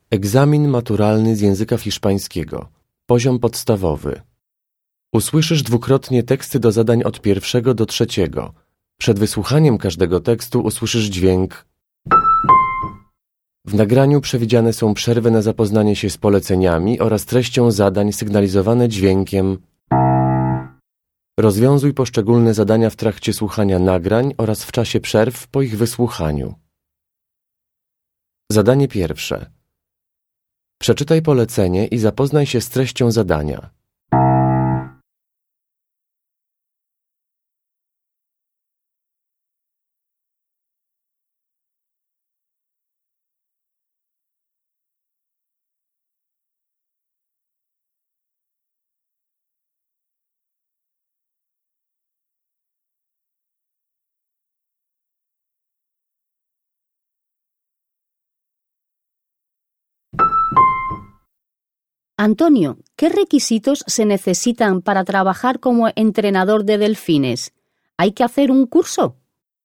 Egzamin maturalny z języka hiszpańskiego. Poziom podstawowy. Usłyszysz dwukrotnie teksty do zadań od 1 do 3. Przed wysłuchaniem każdego tekstu usłyszysz dźwięk. W nagraniu przewidziane są przerwy na zapoznanie się z poleceniami oraz treścią zadań sygnalizowane dźwiękiem. Rozwiązuj poszczególne zadania w trakcie słuchania nagrań oraz w czasie przerw po ich wysłuchaniu. Zadanie pierwsze. Przeczytaj polecenie i zapoznaj się z treścią zadania. Antonio, ¿qué requisitos se necesitan para trabajar como entrenador de delfines? ¿Hay que hacer un curso?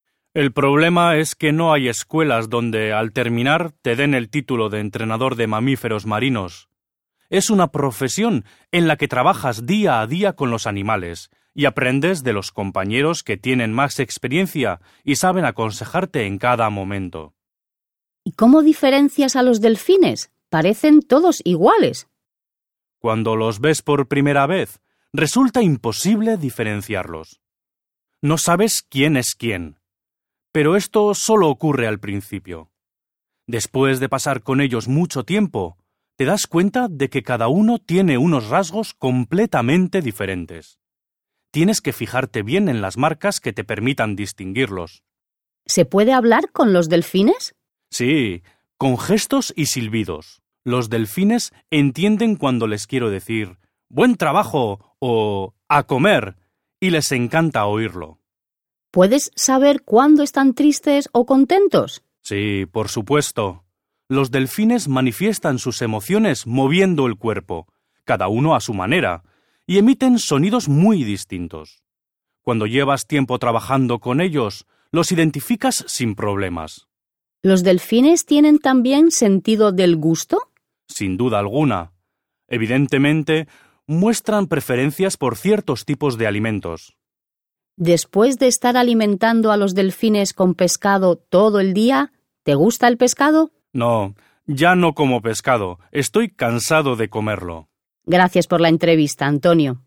El problema es que no hay escuelas donde, al terminar, te den el título de entrenador de mamíferos marinos. Es una profesión en la que trabajas día a día con los animales y aprendes de los compañeros que tienen más experiencia y saben aconsejarte en cada momento. ¿Y cómo diferencias a los delfines? Parecen todos iguales. Cuando los ves por primera vez, resulta imposible diferenciarlos. No sabes quién es quién. Pero esto solo ocurre al principio. Después de pasar con ellos mucho tiempo, te das cuenta de que cada uno tiene unos rasgos completamente diferentes. Tienes que fijarte bien en las marcas que te permitan distinguirlos. ¿Se puede hablar con los delfines? Sí, con gestos y silbidos. Los delfines entienden cuando les quiero decir «buen trabajo» o «a comer» y les encanta oírlo. ¿Puedes saber cuándo están tristes o contentos? Sí, por supuesto. Los delfines manifiestan sus emociones moviendo el cuerpo, cada uno a su manera, y emiten sonidos muy distintos. Cuando llevas tiempo trabajando con ellos, los identificas sin problemas. ¿Los delfines tienen también sentido del gusto? Sin duda alguna. Evidentemente, muestran preferencias por ciertos tipos de alimentos. Después de estar alimentando a los delfines con pescado todo el día, ¿te gusta el pescado? No, ya no como pescado. Estoy cansado de comerlo. Gracias por la entrevista, Antonio.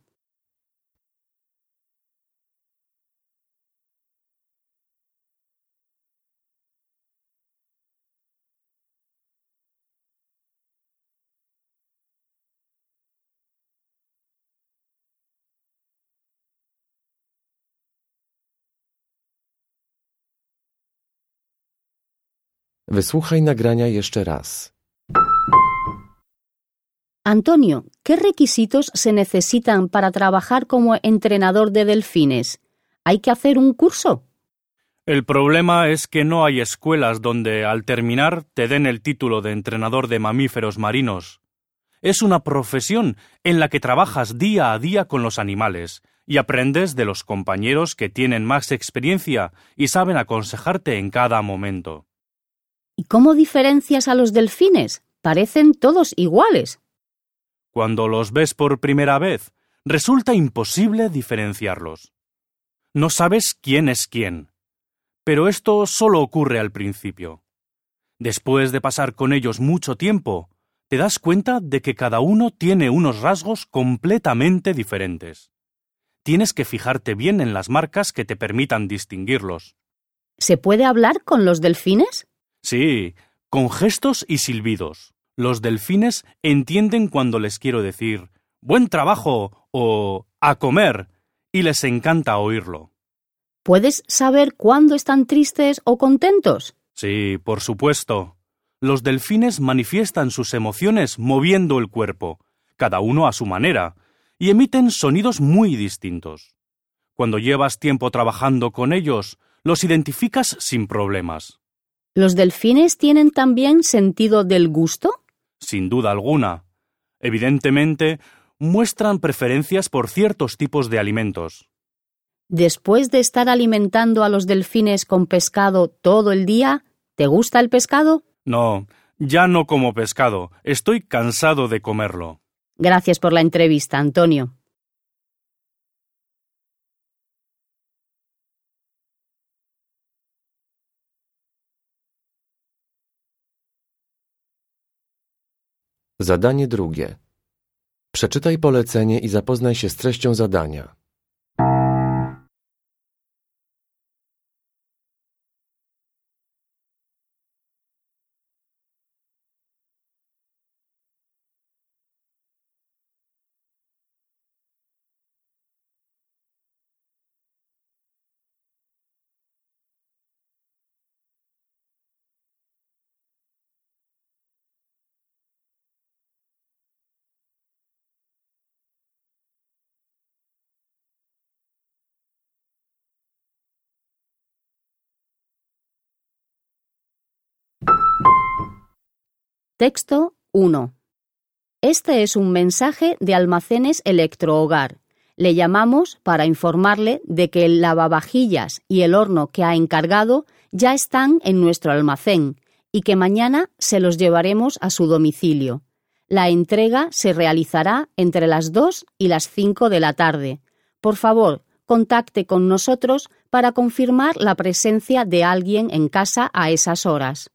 Wysłuchaj nagrania jeszcze raz. Antonio, ¿qué requisitos se necesitan para trabajar como entrenador de delfines? ¿Hay que hacer un curso? El problema es que no hay escuelas donde, al terminar, te den el título de entrenador de mamíferos marinos. Es una profesión en la que trabajas día a día con los animales y aprendes de los compañeros que tienen más experiencia y saben aconsejarte en cada momento. ¿Y cómo diferencias a los delfines? Parecen todos iguales. Cuando los ves por primera vez, resulta imposible diferenciarlos. No sabes quién es quién. Pero esto solo ocurre al principio. Después de pasar con ellos mucho tiempo, te das cuenta de que cada uno tiene unos rasgos completamente diferentes. Tienes que fijarte bien en las marcas que te permitan distinguirlos. ¿Se puede hablar con los delfines? Sí, con gestos y silbidos. Los delfines entienden cuando les quiero decir «buen trabajo» o «a comer» y les encanta oírlo. ¿Puedes saber cuándo están tristes o contentos? Sí, por supuesto. Los delfines manifiestan sus emociones moviendo el cuerpo, cada uno a su manera, y emiten sonidos muy distintos. Cuando llevas tiempo trabajando con ellos, los identificas sin problemas. ¿Los delfines tienen también sentido del gusto? Sin duda alguna. Evidentemente, muestran preferencias por ciertos tipos de alimentos. Después de estar alimentando a los delfines con pescado todo el día, ¿te gusta el pescado? No, Ya no como pescado. Estoy cansado de comerlo. Gracias por la entrevista, Antonio. Zadanie drugie. Przeczytaj polecenie i zapoznaj się z treścią zadania. Texto 1. Este es un mensaje de Almacenes Electrohogar. Le llamamos para informarle de que el lavavajillas y el horno que ha encargado ya están en nuestro almacén y que mañana se los llevaremos a su domicilio. La entrega se realizará entre las 2 y las 5 de la tarde. Por favor, contacte con nosotros para confirmar la presencia de alguien en casa a esas horas.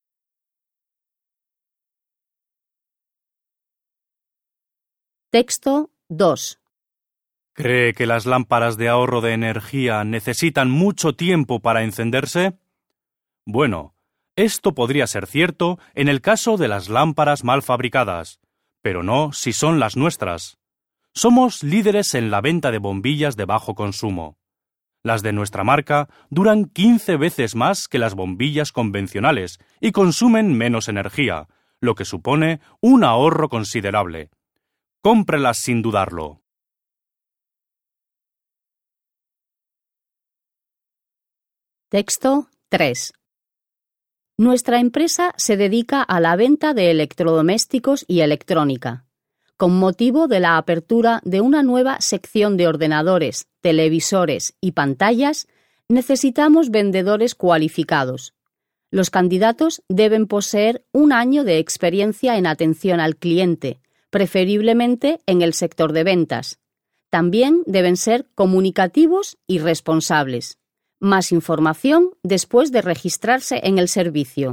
Texto 2. ¿Cree que las lámparas de ahorro de energía necesitan mucho tiempo para encenderse? Bueno, esto podría ser cierto en el caso de las lámparas mal fabricadas, pero no si son las nuestras. Somos líderes en la venta de bombillas de bajo consumo. Las de nuestra marca duran 15 veces más que las bombillas convencionales y consumen menos energía, lo que supone un ahorro considerable. Cómprelas sin dudarlo. Texto 3. Nuestra empresa se dedica a la venta de electrodomésticos y electrónica. Con motivo de la apertura de una nueva sección de ordenadores, televisores y pantallas, necesitamos vendedores cualificados. Los candidatos deben poseer 1 año de experiencia en atención al cliente, preferiblemente en el sector de ventas. También deben ser comunicativos y responsables. Más información después de registrarse en el servicio.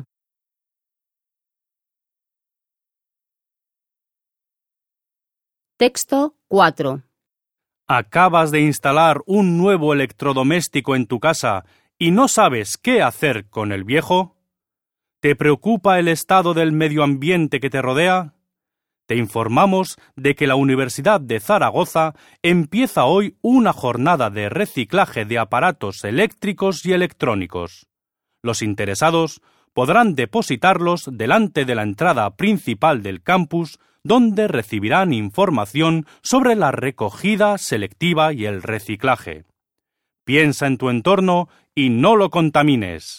Texto 4. ¿Acabas de instalar un nuevo electrodoméstico en tu casa y no sabes qué hacer con el viejo? ¿Te preocupa el estado del medio ambiente que te rodea? Te informamos de que la Universidad de Zaragoza empieza hoy una jornada de reciclaje de aparatos eléctricos y electrónicos. Los interesados podrán depositarlos delante de la entrada principal del campus, donde recibirán información sobre la recogida selectiva y el reciclaje. Piensa en tu entorno y no lo contamines.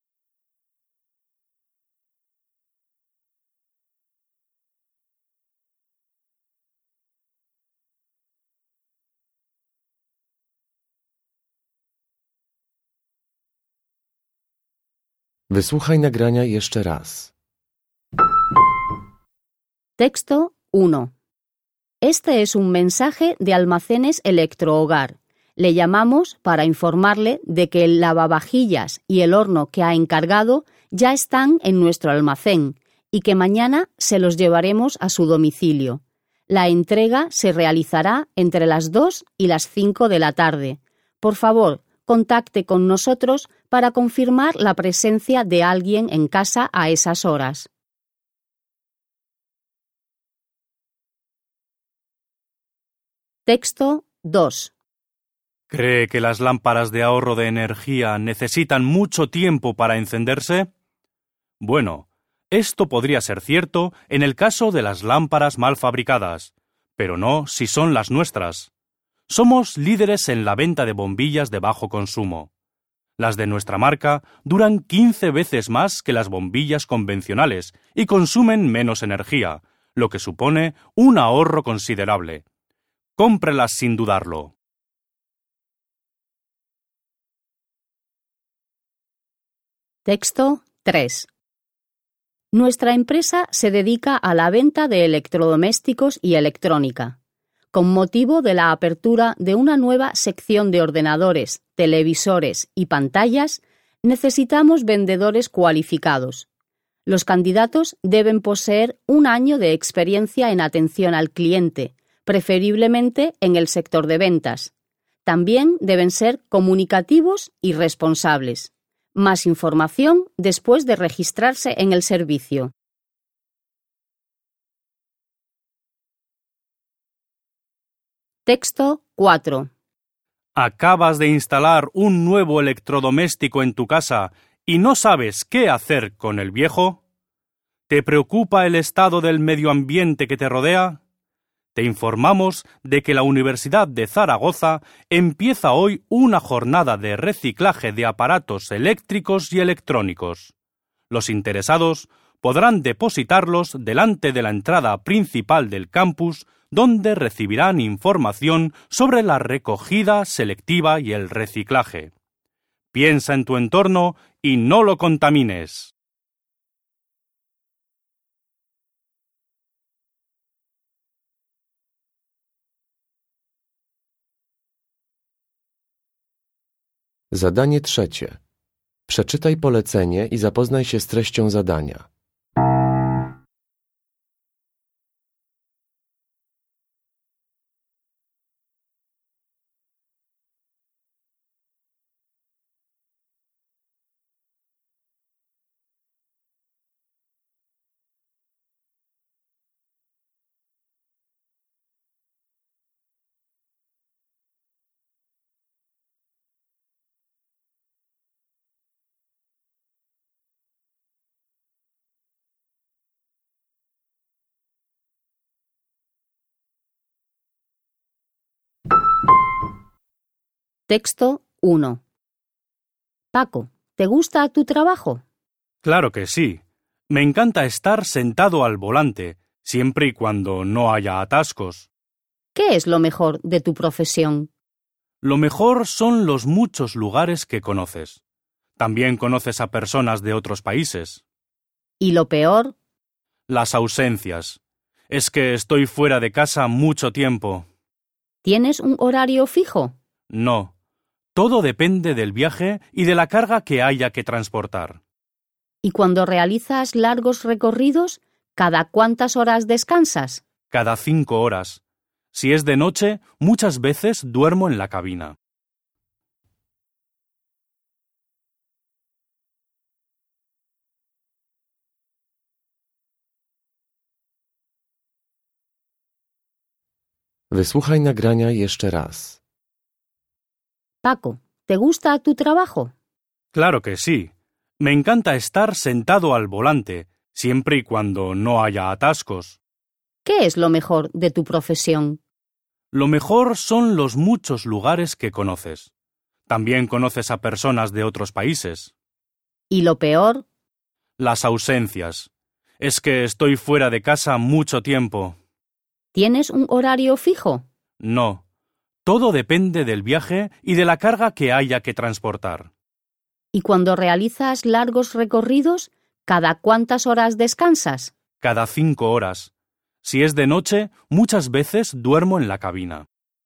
Wysłuchaj nagrania jeszcze raz. Texto 1. Este es un mensaje de Almacenes Electrohogar. Le llamamos para informarle de que el lavavajillas y el horno que ha encargado ya están en nuestro almacén y que mañana se los llevaremos a su domicilio. La entrega se realizará entre las 2 y las 5 de la tarde. Por favor, contacte con nosotros para confirmar la presencia de alguien en casa a esas horas. Texto 2. ¿Cree que las lámparas de ahorro de energía necesitan mucho tiempo para encenderse? Bueno, esto podría ser cierto en el caso de las lámparas mal fabricadas, pero no si son las nuestras. Somos líderes en la venta de bombillas de bajo consumo. Las de nuestra marca duran 15 veces más que las bombillas convencionales y consumen menos energía, lo que supone un ahorro considerable. Cómprelas sin dudarlo. Texto 3. Nuestra empresa se dedica a la venta de electrodomésticos y electrónica. Con motivo de la apertura de una nueva sección de ordenadores, televisores y pantallas, necesitamos vendedores cualificados. Los candidatos deben poseer 1 año de experiencia en atención al cliente, preferiblemente en el sector de ventas. También deben ser comunicativos y responsables. Más información después de registrarse en el servicio. Texto 4. ¿Acabas de instalar un nuevo electrodoméstico en tu casa y no sabes qué hacer con el viejo? ¿Te preocupa el estado del medio ambiente que te rodea? Te informamos de que la Universidad de Zaragoza empieza hoy una jornada de reciclaje de aparatos eléctricos y electrónicos. Los interesados podrán depositarlos delante de la entrada principal del campus, donde recibirán información sobre la recogida selectiva y el reciclaje. Piensa en tu entorno y no lo contamines. Zadanie 3. Przeczytaj polecenie i zapoznaj się z treścią zadania. Texto 1. Paco, ¿te gusta tu trabajo? Claro que sí. Me encanta estar sentado al volante, siempre y cuando no haya atascos. ¿Qué es lo mejor de tu profesión? Lo mejor son los muchos lugares que conoces. También conoces a personas de otros países. ¿Y lo peor? Las ausencias. Es que estoy fuera de casa mucho tiempo. ¿Tienes un horario fijo? No. Todo depende del viaje y de la carga que haya que transportar. ¿Y cuando realizas largos recorridos, cada cuántas horas descansas? Cada 5 horas. Si es de noche, muchas veces duermo en la cabina. Wysłuchaj nagrania jeszcze raz. Paco, ¿te gusta tu trabajo? Claro que sí. Me encanta estar sentado al volante, siempre y cuando no haya atascos. ¿Qué es lo mejor de tu profesión? Lo mejor son los muchos lugares que conoces. También conoces a personas de otros países. ¿Y lo peor? Las ausencias. Es que estoy fuera de casa mucho tiempo. ¿Tienes un horario fijo? No. Todo depende del viaje y de la carga que haya que transportar. ¿Y cuando realizas largos recorridos, cada cuántas horas descansas? Cada 5 horas. Si es de noche, muchas veces duermo en la cabina.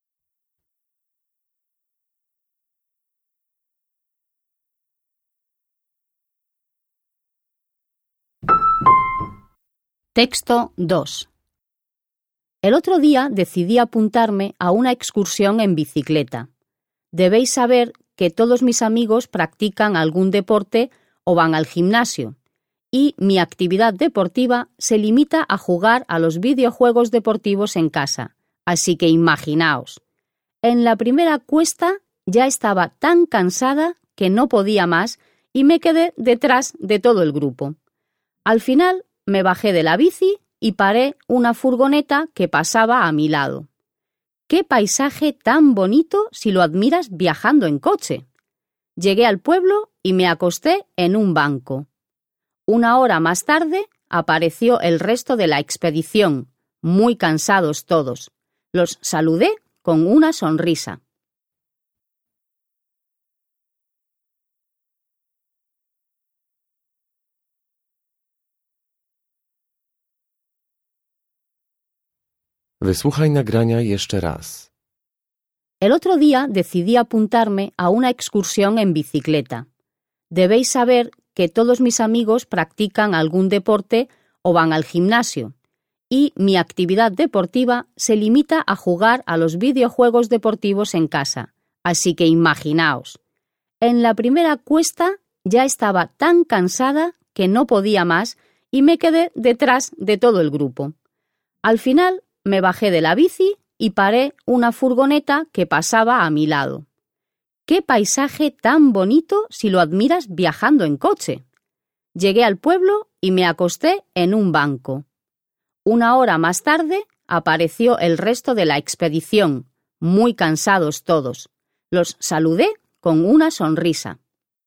Texto 2. El otro día decidí apuntarme a una excursión en bicicleta. Debéis saber que todos mis amigos practican algún deporte o van al gimnasio, y mi actividad deportiva se limita a jugar a los videojuegos deportivos en casa. Así que imaginaos. En la primera cuesta ya estaba tan cansada que no podía más y me quedé detrás de todo el grupo. Al final me bajé de la bici y paré una furgoneta que pasaba a mi lado. ¡Qué paisaje tan bonito si lo admiras viajando en coche! Llegué al pueblo y me acosté en un banco. 1 hora más tarde apareció el resto de la expedición, muy cansados todos. Los saludé con una sonrisa. Wysłuchaj nagrania jeszcze raz. El otro día decidí apuntarme a una excursión en bicicleta. Debéis saber que todos mis amigos practican algún deporte o van al gimnasio, y mi actividad deportiva se limita a jugar a los videojuegos deportivos en casa. Así que imaginaos. En la primera cuesta ya estaba tan cansada que no podía más y me quedé detrás de todo el grupo. Al final me bajé de la bici y paré una furgoneta que pasaba a mi lado. ¡Qué paisaje tan bonito si lo admiras viajando en coche! Llegué al pueblo y me acosté en un banco. Una hora más tarde apareció el resto de la expedición, muy cansados todos. Los saludé con una sonrisa.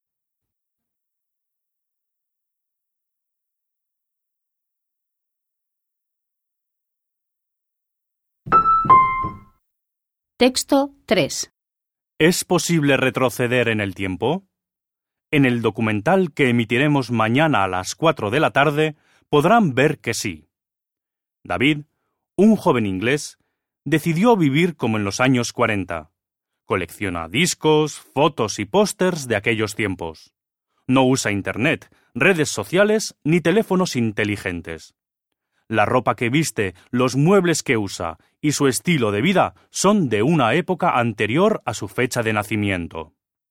Texto 3. ¿Es posible retroceder en el tiempo? En el documental que emitiremos mañana a las 4 de la tarde podrán ver que sí. David, un joven inglés, decidió vivir como en los años 40. Colecciona discos, fotos y pósters de aquellos tiempos. No usa Internet, redes sociales ni teléfonos inteligentes. La ropa que viste, los muebles que usa y su estilo de vida son de una época anterior a su fecha de nacimiento.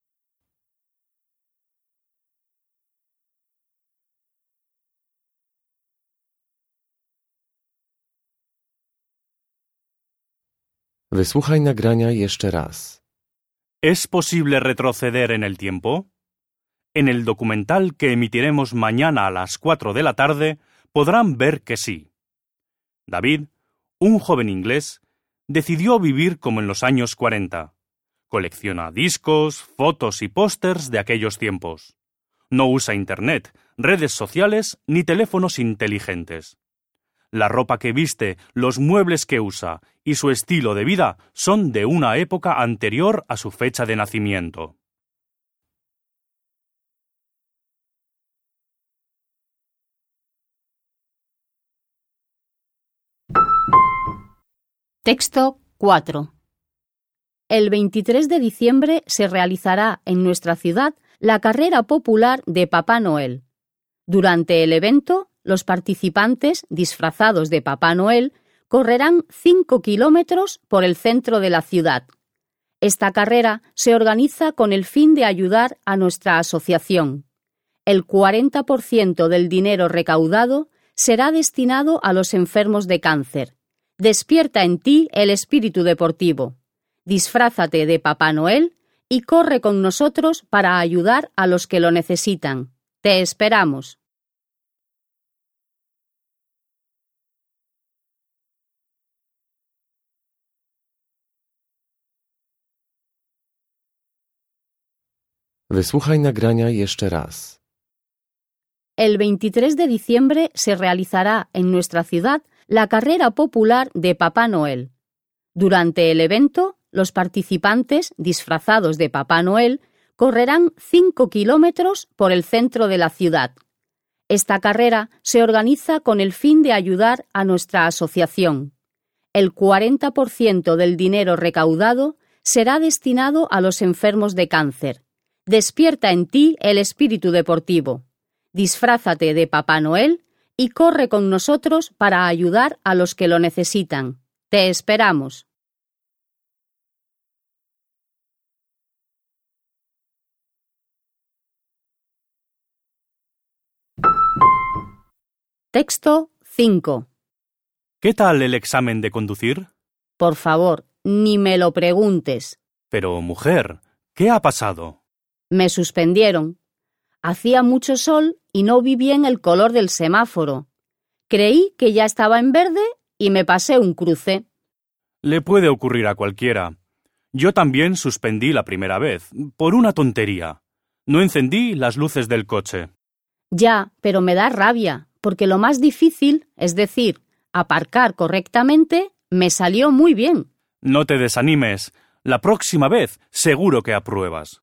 Wysłuchaj nagrania jeszcze raz. ¿Es posible retroceder en el tiempo? En el documental que emitiremos mañana a las 4 de la tarde podrán ver que sí. David, un joven inglés, decidió vivir como en los años 40. Colecciona discos, fotos y pósters de aquellos tiempos. No usa Internet, redes sociales ni teléfonos inteligentes. La ropa que viste, los muebles que usa y su estilo de vida son de una época anterior a su fecha de nacimiento. Texto 4. El 23 de diciembre se realizará en nuestra ciudad la carrera popular de Papá Noel. Durante el evento, los participantes, disfrazados de Papá Noel, correrán 5 kilómetros por el centro de la ciudad. Esta carrera se organiza con el fin de ayudar a nuestra asociación. El 40% del dinero recaudado será destinado a los enfermos de cáncer. Despierta en ti el espíritu deportivo. Disfrázate de Papá Noel y corre con nosotros para ayudar a los que lo necesitan. Te esperamos. Wysłuchaj nagrania jeszcze raz. El 23 de diciembre se realizará en nuestra ciudad la carrera popular de Papá Noel. Durante el evento, los participantes, disfrazados de Papá Noel, correrán 5 kilómetros por el centro de la ciudad. Esta carrera se organiza con el fin de ayudar a nuestra asociación. El 40% del dinero recaudado será destinado a los enfermos de cáncer. Despierta en ti el espíritu deportivo. Disfrázate de Papá Noel y corre con nosotros para ayudar a los que lo necesitan. Te esperamos. Texto 5. ¿Qué tal el examen de conducir? Por favor, ni me lo preguntes. Pero, mujer, ¿qué ha pasado? Me suspendieron. Hacía mucho sol y no vi bien el color del semáforo. Creí que ya estaba en verde y me pasé un cruce. Le puede ocurrir a cualquiera. Yo también suspendí la primera vez, por una tontería. No encendí las luces del coche. Ya, pero me da rabia, porque lo más difícil, es decir, aparcar correctamente, me salió muy bien. No te desanimes. La próxima vez seguro que apruebas.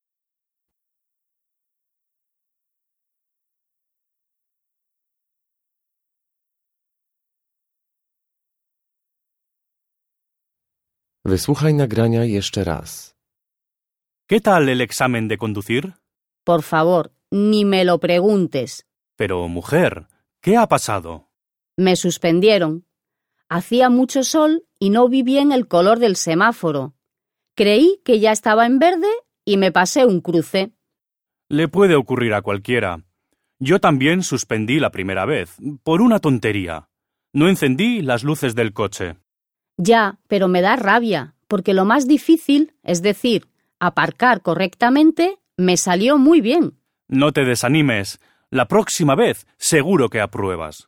Wysłuchaj nagrania jeszcze raz. ¿Qué tal el examen de conducir? Por favor, ni me lo preguntes. Pero, mujer, ¿qué ha pasado? Me suspendieron. Hacía mucho sol y no vi bien el color del semáforo. Creí que ya estaba en verde y me pasé un cruce. Le puede ocurrir a cualquiera. Yo también suspendí la primera vez, por una tontería. No encendí las luces del coche. Ya, pero me da rabia, porque lo más difícil, es decir, aparcar correctamente, me salió muy bien. No te desanimes. La próxima vez seguro que apruebas.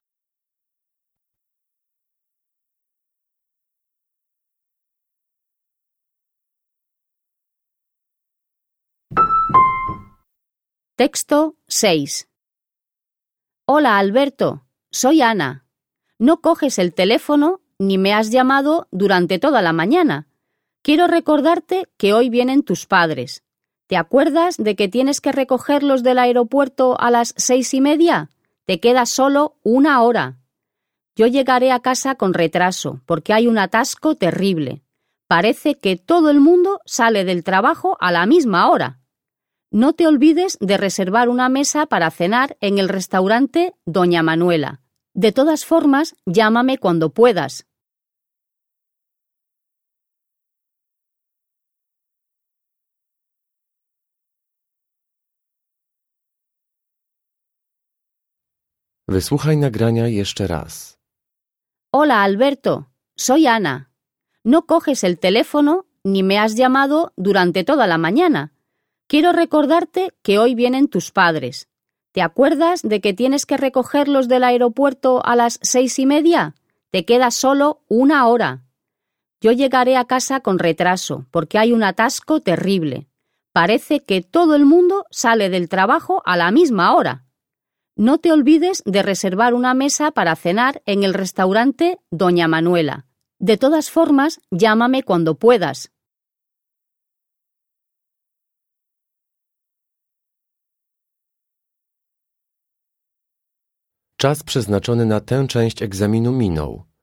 Texto 6. Hola, Alberto. Soy Ana. No coges el teléfono ni me has llamado durante toda la mañana. Quiero recordarte que hoy vienen tus padres. ¿Te acuerdas de que tienes que recogerlos del aeropuerto a las 6:30? Te queda solo 1 hora. Yo llegaré a casa con retraso porque hay un atasco terrible. Parece que todo el mundo sale del trabajo a la misma hora. No te olvides de reservar una mesa para cenar en el restaurante Doña Manuela. De todas formas, llámame cuando puedas. Wysłuchaj nagrania jeszcze raz. Hola, Alberto. Soy Ana. No coges el teléfono ni me has llamado durante toda la mañana. Quiero recordarte que hoy vienen tus padres. ¿Te acuerdas de que tienes que recogerlos del aeropuerto a las 6:30? Te queda solo 1 hora. Yo llegaré a casa con retraso porque hay un atasco terrible. Parece que todo el mundo sale del trabajo a la misma hora. No te olvides de reservar una mesa para cenar en el restaurante Doña Manuela. De todas formas, llámame cuando puedas. Czas przeznaczony na tę część egzaminu minął.